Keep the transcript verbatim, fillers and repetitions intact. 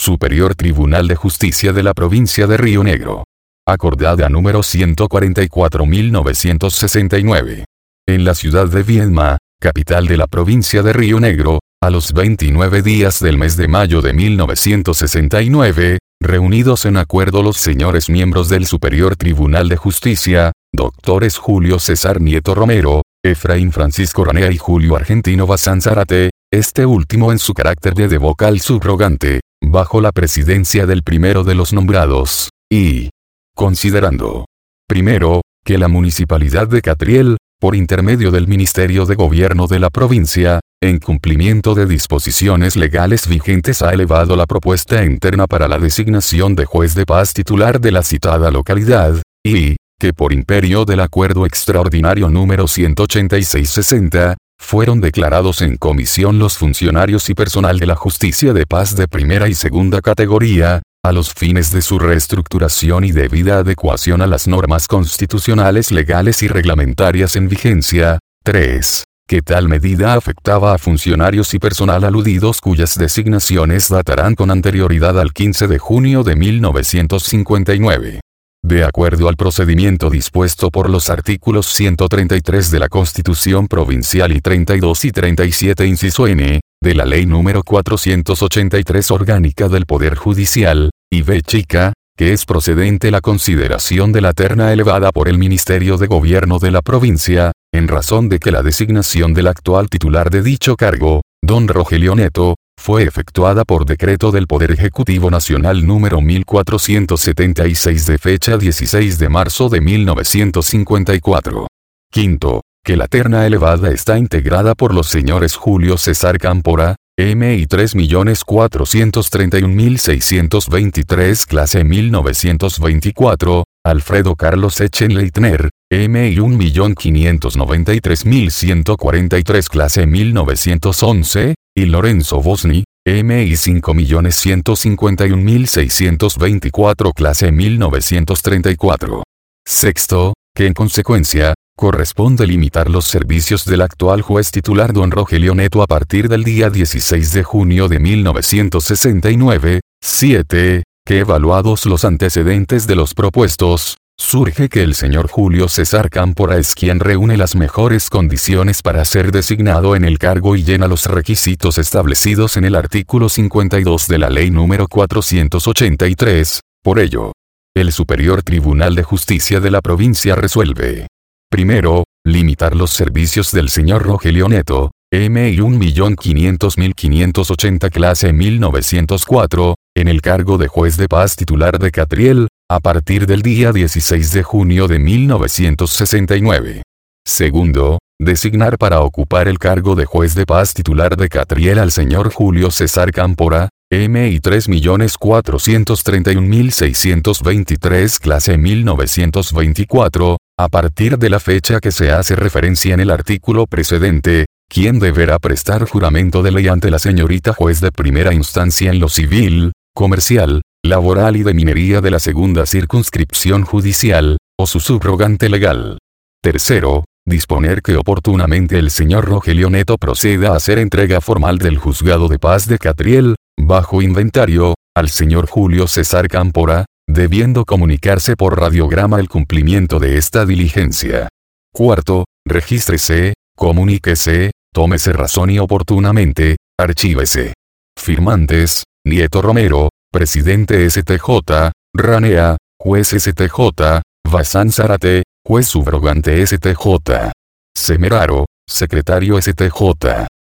Superior Tribunal de Justicia de la Provincia de Río Negro. Acordada número ciento cuarenta y cuatro mil novecientos sesenta y nueve. En la ciudad de Viedma, capital de la provincia de Río Negro, a los veintinueve días del mes de mayo de mil novecientos sesenta y nueve, reunidos en acuerdo los señores miembros del Superior Tribunal de Justicia, doctores Julio César Nieto Romero, Efraín Francisco Ranea y Julio Argentino Bazán Zárate, este último en su carácter de vocal subrogante, bajo la presidencia del primero de los nombrados, y considerando, primero, que la Municipalidad de Catriel, por intermedio del Ministerio de Gobierno de la provincia, en cumplimiento de disposiciones legales vigentes ha elevado la propuesta interna para la designación de juez de paz titular de la citada localidad, y, que por imperio del Acuerdo Extraordinario número ciento ochenta y seis sesenta, fueron declarados en comisión los funcionarios y personal de la Justicia de Paz de primera y segunda categoría, a los fines de su reestructuración y debida adecuación a las normas constitucionales legales y reglamentarias en vigencia. tres. Que tal medida afectaba a funcionarios y personal aludidos cuyas designaciones datarán con anterioridad al quince de junio de mil novecientos cincuenta y nueve. De acuerdo al procedimiento dispuesto por los artículos ciento treinta y tres de la Constitución Provincial y treinta y dos y treinta y siete inciso N, de la Ley número cuatrocientos ochenta y tres Orgánica del Poder Judicial, y B chica, que es procedente la consideración de la terna elevada por el Ministerio de Gobierno de la provincia, en razón de que la designación del actual titular de dicho cargo, don Rogelio Neto, fue efectuada por decreto del Poder Ejecutivo Nacional número mil cuatrocientos setenta y seis de fecha dieciséis de marzo de mil novecientos cincuenta y cuatro. Quinto, que la terna elevada está integrada por los señores Julio César Cámpora, M y tres millones cuatrocientos treinta y un mil seiscientos veintitrés clase mil novecientos veinticuatro, Alfredo Carlos Echenleitner, M y un millón quinientos noventa y tres mil ciento cuarenta y tres clase mil novecientos once, y Lorenzo Bosni, M y cinco millones ciento cincuenta y un mil seiscientos veinticuatro clase mil novecientos treinta y cuatro. Sexto, que en consecuencia, corresponde limitar los servicios del actual juez titular don Rogelio Neto a partir del día dieciséis de junio de mil novecientos sesenta y nueve. siete. Que evaluados los antecedentes de los propuestos, surge que el señor Julio César Cámpora es quien reúne las mejores condiciones para ser designado en el cargo y llena los requisitos establecidos en el artículo cincuenta y dos de la Ley número cuatrocientos ochenta y tres, por ello, el Superior Tribunal de Justicia de la provincia resuelve. Primero, limitar los servicios del señor Rogelio Neto, M y un millón quinientos mil quinientos ochenta clase mil novecientos cuatro, en el cargo de juez de paz titular de Catriel, a partir del día dieciséis de junio de mil novecientos sesenta y nueve. Segundo, designar para ocupar el cargo de juez de paz titular de Catriel al señor Julio César Cámpora, M y tres millones cuatrocientos treinta y un mil seiscientos veintitrés clase mil novecientos veinticuatro, a partir de la fecha que se hace referencia en el artículo precedente, quien deberá prestar juramento de ley ante la señorita juez de primera instancia en lo civil, comercial, laboral y de minería de la segunda circunscripción judicial, o su subrogante legal. Tercero, disponer que oportunamente el señor Rogelio Neto proceda a hacer entrega formal del Juzgado de Paz de Catriel, bajo inventario, al señor Julio César Cámpora, debiendo comunicarse por radiograma el cumplimiento de esta diligencia. Cuarto, regístrese, comuníquese, tómese razón y oportunamente, archívese. Firmantes, Nieto Romero, Presidente S T J, Ranea, Juez S T J, Bazán Zárate, Juez subrogante S T J. Semeraro, Secretario S T J.